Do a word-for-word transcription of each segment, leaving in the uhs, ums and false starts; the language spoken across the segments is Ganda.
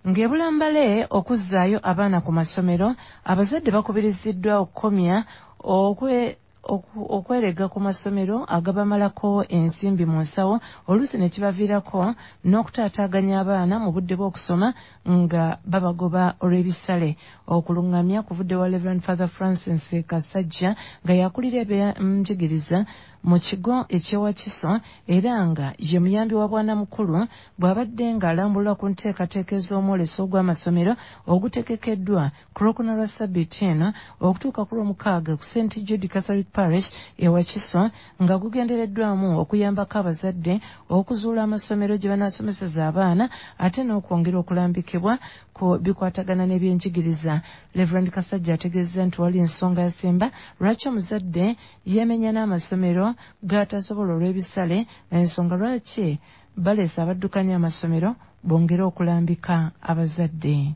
ng'ebulambale okuzzaayo abaana ku masomero abazadde bakubiriziddwa okukomya okwe okwerega ku masomero agabamalako ensimbi mu nsawo oluusi ne kibaviirako n'okutaataaganya abaana mu budde bw'okusoma nga babagoba olw'ebisale. Okulungamya kuvudde wa Reverend Father Francis Kasajja nga yakulira ebyenjigiriza mu kigo eky'ewakiso era nga ye muyambi wa bwanamukulu bw'abadde ng'alambulwa ku nteekateeka ez'omwoleso ogw'amasomero ogutegekeddwa ku lwokuna lwa ssabbiiti eno okutuuka ku lwomukaaga ku Saint Jude Catholic Parish ewakiso nga gugendereddwamu okuyambako abazadde okuzuula amasomero gye banaasomeseza abaana ate n'okwongera okulambikibwa ku bikwatagana n'ebyenjigiriza. Reverend Kasajja ategeezza nti wali ensonga yasemba lwaki omuzadde yeemenya n'amasomero g'atasobola olw'ebisale ensonga lwaki baleese abaddukanya amasomero bongere okulambika abazadde.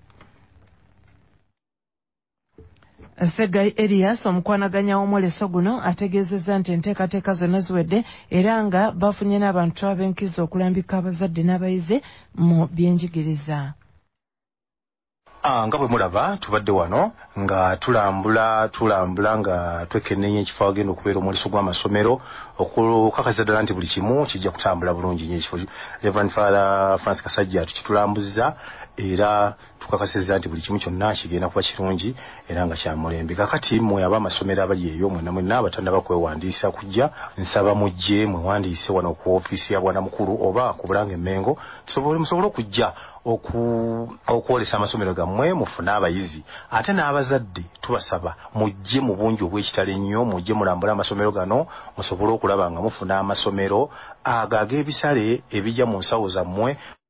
Segai Elias omukwanaganya w'omwoleso guno ategeezezza nti enteekateeka zonna ziwedde era nga bafunye n'abantu ab'enkizo okulambika abazadde n'abayizi mu byenjigiriza. Ah, nga bwe mulaba tubadde wano nga tulambula tulambula nga twekenneenya ekifo agenda okubeera omwoleso gw'amasomero okukakaza ddala nti buli kimu kijja kutambula bulungi nnyo ekifo. Reverend Father Francis Kasajja tukitulambuzza era tukakasizza nti buli kimu kyonna kigenda kuba kirungi era nga kya mulembe. Kakati mmwe ab'amasomero abali eyo mwenna mwenna abatannaba kwewandiisa kujja nsaba mujje mwewandiise wano ku ofiisi ya bwanamukulu oba ku Bulange Mmengo tusobole musobole okujja oku okwolesa amasomero gammwe mufune abayizi ate n'abazadde tubasaba mujje mu bungi obw'ekitalo ennyo mujje mulambula amasomero gano musobole okulaba nga mufuna amasomero ag'ebisale ebijja mu nsawo zammwe